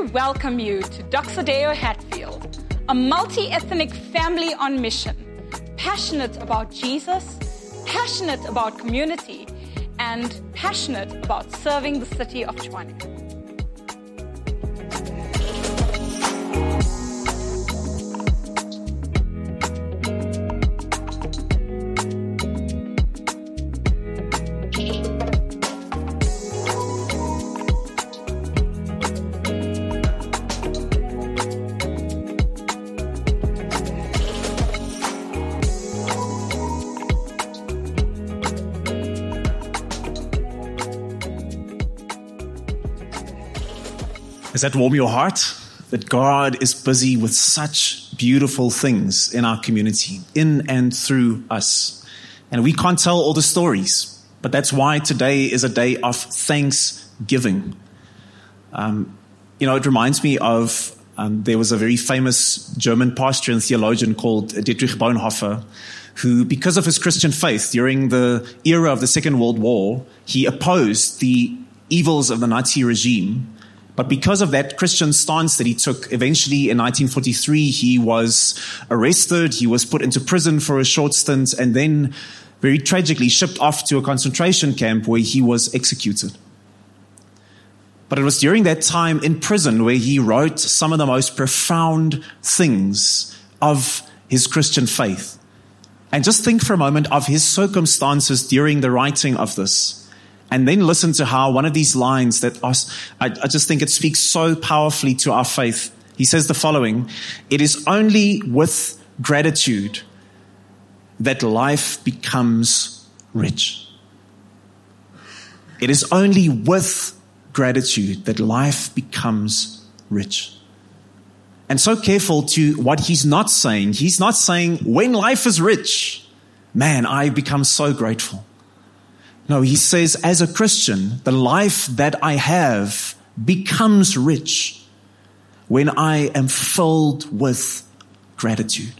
welcome you to Doxodeo Hatfield, a multi-ethnic family on mission, passionate about Jesus, passionate about community, and passionate about serving the city of Tshwane. Does that warm your heart? That God is busy with such beautiful things in our community, in and through us. And we can't tell all the stories, but that's why today is a day of thanksgiving. It reminds me of, there was a very famous German pastor and theologian called Dietrich Bonhoeffer, who, because of his Christian faith during the era of the Second World War, he opposed the evils of the Nazi regime. But because of that Christian stance that he took, eventually in 1943, he was arrested, he was put into prison for a short stint, and then very tragically shipped off to a concentration camp where he was executed. But it was during that time in prison where he wrote some of the most profound things of his Christian faith. And just think for a moment of his circumstances during the writing of this. And then listen to how one of these lines that I just think it speaks so powerfully to our faith. He says the following: "It is only with gratitude that life becomes rich." It is only with gratitude that life becomes rich. And so careful to what he's not saying. He's not saying, when life is rich, man, I become so grateful. No, he says, as a Christian, the life that I have becomes rich when I am filled with gratitude.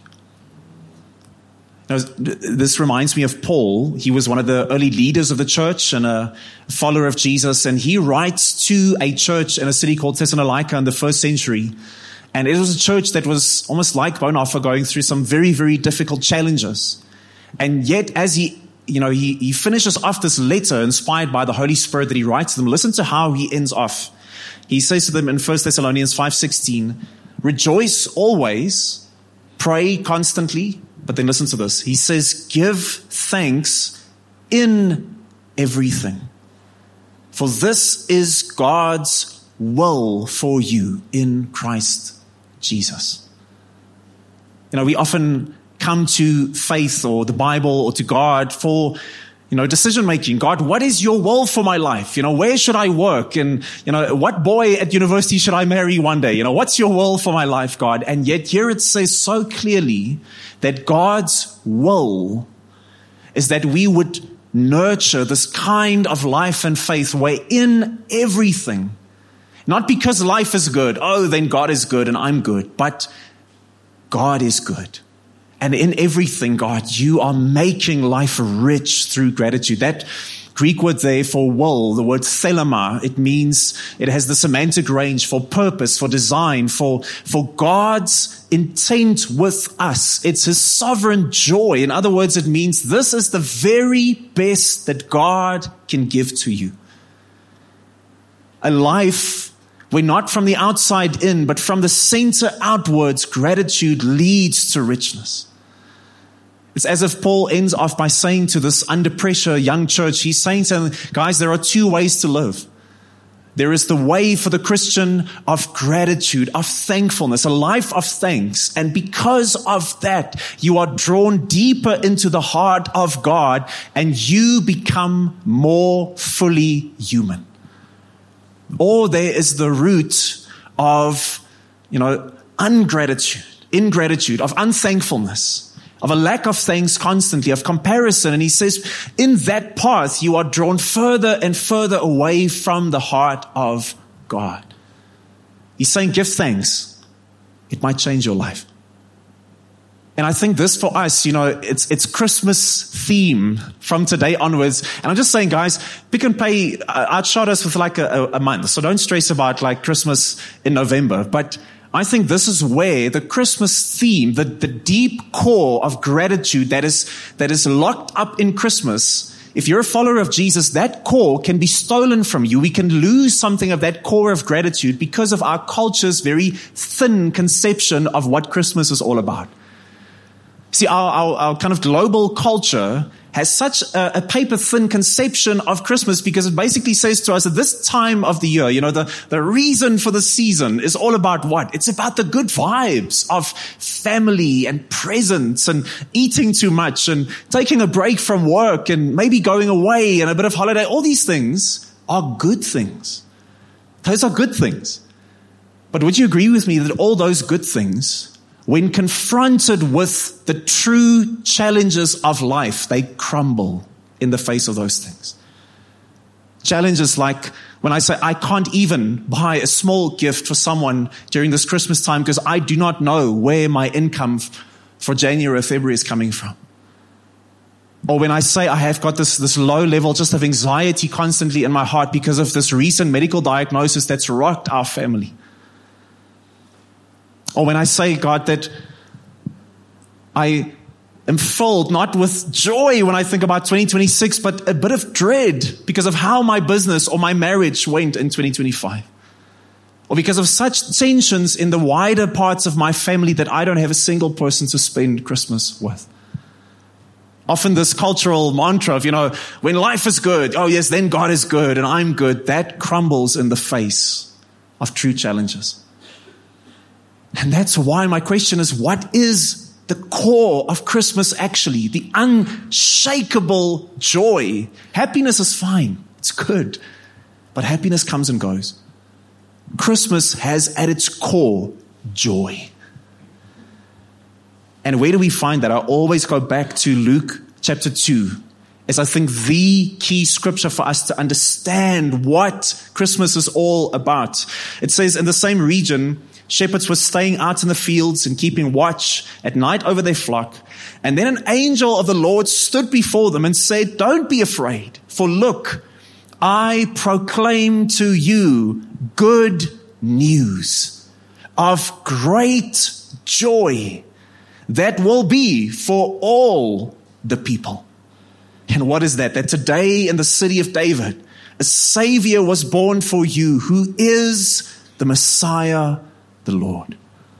Now, this reminds me of Paul. He was one of the early leaders of the church and a follower of Jesus. And he writes to a church in a city called Thessalonica in the first century. And it was a church that was almost like Bonhoeffer, going through some very, very difficult challenges. And yet, as he finishes off this letter inspired by the Holy Spirit that he writes to them. Listen to how he ends off. He says to them in 1 Thessalonians 5:16, "Rejoice always, pray constantly." But then listen to this. He says, "Give thanks in everything. For this is God's will for you in Christ Jesus." We often come to faith or the Bible or to God for, decision making. God, what is your will for my life? Where should I work? And, what boy at university should I marry one day? What's your will for my life, God? And yet here it says so clearly that God's will is that we would nurture this kind of life and faith where in everything, not because life is good, then God is good and I'm good, but God is good. And in everything, God, you are making life rich through gratitude. That Greek word there for will, the word thelema, it has the semantic range for purpose, for design, for God's intent with us. It's his sovereign joy. In other words, it means this is the very best that God can give to you. A life where not from the outside in, but from the center outwards, gratitude leads to richness. It's as if Paul ends off by saying to this under pressure young church, he's saying to them, guys, there are two ways to live. There is the way for the Christian of gratitude, of thankfulness, a life of thanks. And because of that, you are drawn deeper into the heart of God and you become more fully human. Or there is the root of, ingratitude, of unthankfulness, of a lack of thanks constantly, of comparison. And he says, in that path, you are drawn further and further away from the heart of God. He's saying, give thanks. It might change your life. And I think this for us, it's Christmas theme from today onwards. And I'm just saying, guys, Pick n Pay outshot us with like a month. So don't stress about like Christmas in November. But I think this is where the Christmas theme, the deep core of gratitude that is locked up in Christmas, if you're a follower of Jesus, that core can be stolen from you. We can lose something of that core of gratitude because of our culture's very thin conception of what Christmas is all about. See, our kind of global culture has such a paper-thin conception of Christmas because it basically says to us at this time of the year, the reason for the season is all about what? It's about the good vibes of family and presents and eating too much and taking a break from work and maybe going away and a bit of holiday. All these things are good things. Those are good things. But would you agree with me that all those good things, when confronted with the true challenges of life, they crumble in the face of those things? Challenges like when I say I can't even buy a small gift for someone during this Christmas time because I do not know where my income for January or February is coming from. Or when I say I have got this low level just of anxiety constantly in my heart because of this recent medical diagnosis that's rocked our family. Or when I say, God, that I am filled not with joy when I think about 2026, but a bit of dread because of how my business or my marriage went in 2025. Or because of such tensions in the wider parts of my family that I don't have a single person to spend Christmas with. Often this cultural mantra of, when life is good, oh yes, then God is good and I'm good, that crumbles in the face of true challenges. And that's why my question is, what is the core of Christmas actually? The unshakable joy. Happiness is fine. It's good. But happiness comes and goes. Christmas has at its core joy. And where do we find that? I always go back to Luke chapter 2 as I think the key scripture for us to understand what Christmas is all about. It says, in the same region, shepherds were staying out in the fields and keeping watch at night over their flock. And then an angel of the Lord stood before them and said, "Don't be afraid, for look, I proclaim to you good news of great joy that will be for all the people." And what is that? That today in the city of David, a Savior was born for you, who is the Messiah, the Lord.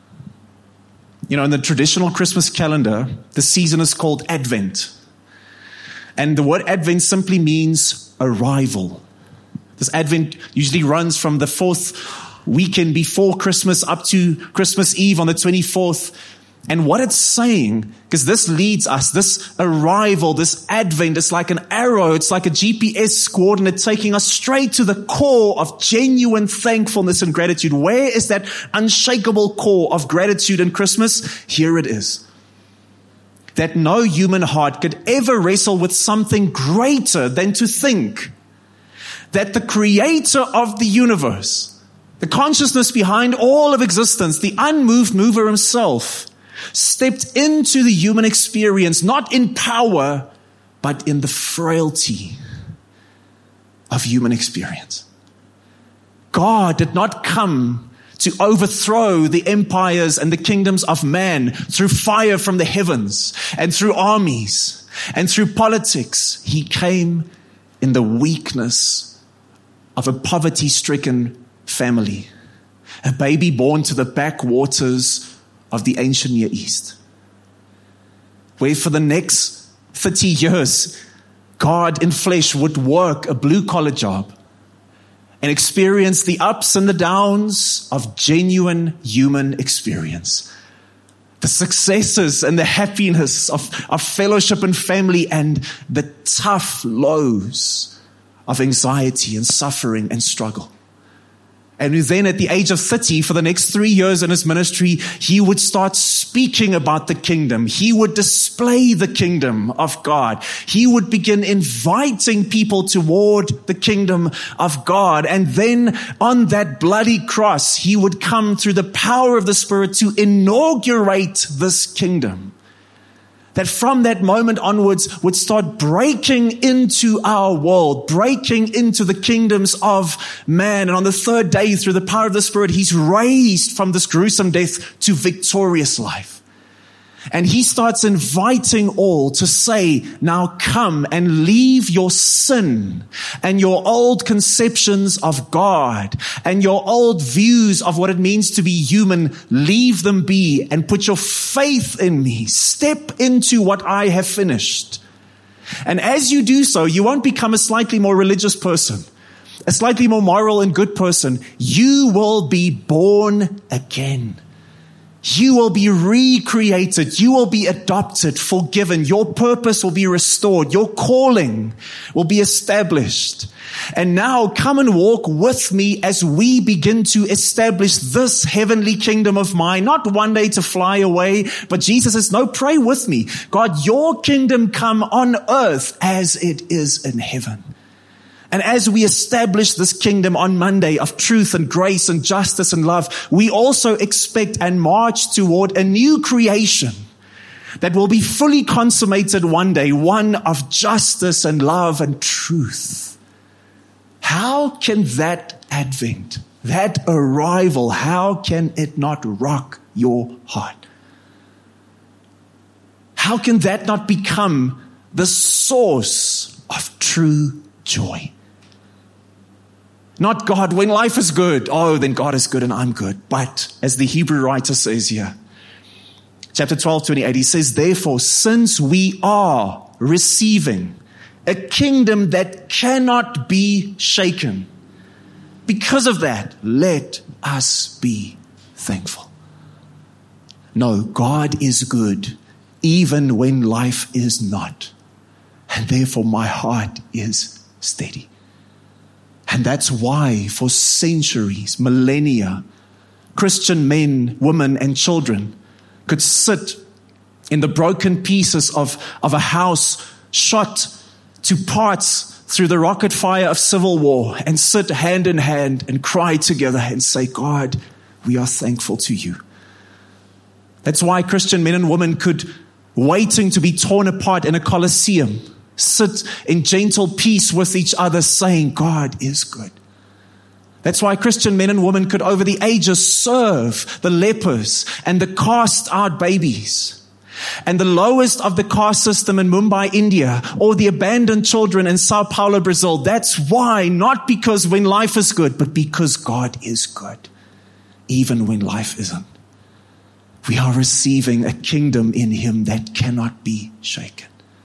In the traditional Christmas calendar, the season is called Advent. And the word Advent simply means arrival. This Advent usually runs from the 4th weekend before Christmas up to Christmas Eve on the 24th. And what it's saying, because this leads us, this arrival, this Advent, it's like an arrow, it's like a GPS coordinate taking us straight to the core of genuine thankfulness and gratitude. Where is that unshakable core of gratitude in Christmas? Here it is. That no human heart could ever wrestle with something greater than to think that the creator of the universe, the consciousness behind all of existence, the unmoved mover himself, stepped into the human experience, not in power, but in the frailty of human experience. God did not come to overthrow the empires and the kingdoms of man through fire from the heavens and through armies and through politics. He came in the weakness of a poverty-stricken family, a baby born to the backwaters of the ancient Near East, where for the next 30 years, God in flesh would work a blue-collar job and experience the ups and the downs of genuine human experience, the successes and the happiness of fellowship and family, and the tough lows of anxiety and suffering and struggle. And then at the age of 30, for the next 3 years in his ministry, he would start speaking about the kingdom. He would display the kingdom of God. He would begin inviting people toward the kingdom of God. And then on that bloody cross, he would come through the power of the Spirit to inaugurate this kingdom that from that moment onwards would start breaking into our world, breaking into the kingdoms of man. And on the third day, through the power of the Spirit, he's raised from this gruesome death to victorious life. And he starts inviting all to say, now come and leave your sin and your old conceptions of God and your old views of what it means to be human. Leave them be and put your faith in me. Step into what I have finished. And as you do so, you won't become a slightly more religious person, a slightly more moral and good person. You will be born again. You will be recreated. You will be adopted, forgiven. Your purpose will be restored. Your calling will be established. And now come and walk with me as we begin to establish this heavenly kingdom of mine. Not one day to fly away, but Jesus says, no, pray with me. God, your kingdom come on earth as it is in heaven. And as we establish this kingdom on Monday of truth and grace and justice and love, we also expect and march toward a new creation that will be fully consummated one day, one of justice and love and truth. How can that advent, that arrival, how can it not rock your heart? How can that not become the source of true joy? Not God, when life is good, oh, then God is good and I'm good. But as the Hebrew writer says here, chapter 12:28, he says, therefore, since we are receiving a kingdom that cannot be shaken, because of that, let us be thankful. No, God is good, even when life is not. And therefore, my heart is steady. And that's why for centuries, millennia, Christian men, women, and children could sit in the broken pieces of a house shot to parts through the rocket fire of civil war and sit hand in hand and cry together and say, God, we are thankful to you. That's why Christian men and women could, waiting to be torn apart in a Colosseum, sit in gentle peace with each other saying, God is good. That's why Christian men and women could over the ages serve the lepers and the cast out babies and the lowest of the caste system in Mumbai, India, or the abandoned children in Sao Paulo, Brazil. That's why, not because when life is good, but because God is good, even when life isn't. We are receiving a kingdom in him that cannot be shaken.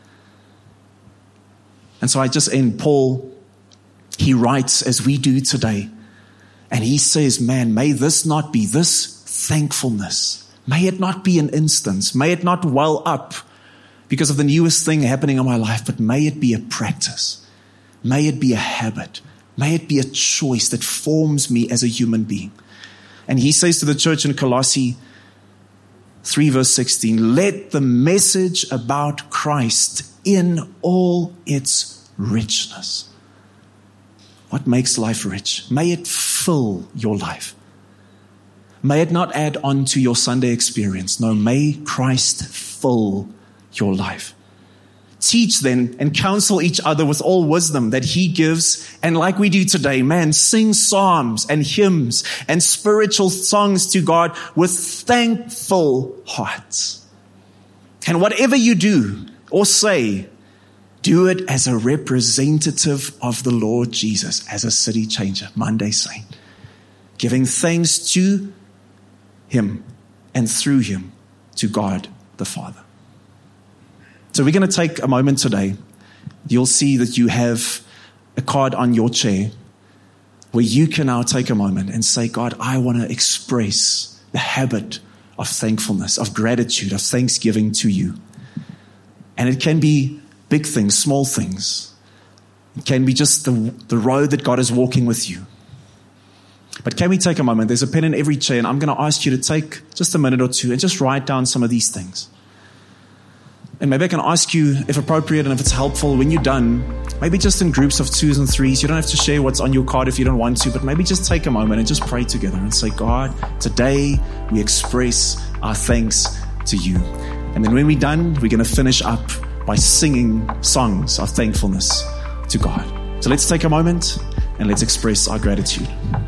And so I just end. Paul, he writes as we do today. And he says, man, may this not be, this thankfulness, may it not be an instance. May it not well up because of the newest thing happening in my life, but may it be a practice. May it be a habit. May it be a choice that forms me as a human being. And he says to the church in Colossae 3 verse 16, let the message about Christ in all its richness. What makes life rich? May it fill your life. May it not add on to your Sunday experience. No, may Christ fill your life. Teach then and counsel each other with all wisdom that he gives. And like we do today, man, sing psalms and hymns and spiritual songs to God with thankful hearts. And whatever you do or say, do it as a representative of the Lord Jesus, as a city changer, Monday Saint, giving thanks to him and through him to God the Father. So we're going to take a moment today. You'll see that you have a card on your chair where you can now take a moment and say, God, I want to express the habit of thankfulness, of gratitude, of thanksgiving to you. And it can be big things, small things. It can be just the road that God is walking with you. But can we take a moment? There's a pen in every chair, and I'm going to ask you to take just a minute or two and just write down some of these things. And maybe I can ask you, if appropriate and if it's helpful, when you're done, maybe just in groups of 2s and 3s. You don't have to share what's on your card if you don't want to, but maybe just take a moment and just pray together and say, God, today we express our thanks to you. And then when we're done, we're going to finish up by singing songs of thankfulness to God. So let's take a moment and let's express our gratitude.